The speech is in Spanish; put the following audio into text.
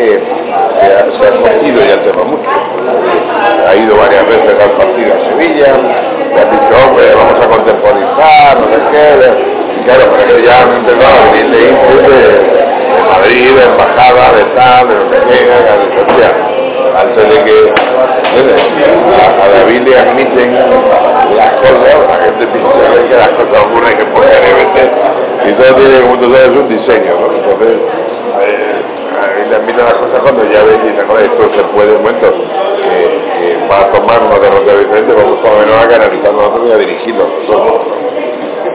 se ha cogido ya el tema mucho. Ha ido varias veces al partido a Sevilla, le han dicho, hombre, vamos a contemporizar, no sé qué. Y claro, pero que ya han empezado a venir de input de Madrid, de embajada, de tal, de no sé qué, antes de que a David le admiten las cosas, la gente piensa que las cosas ocurren que por LGBT y todo tiene, como tú sabes, un diseño, ¿no? Entonces, le admiten las cosas cuando ya ven y dicen, joder, esto se puede, un momento, que va a tomar una derrota diferente, vamos por lo menos a canalizar nosotros y a dirigirlo nosotros.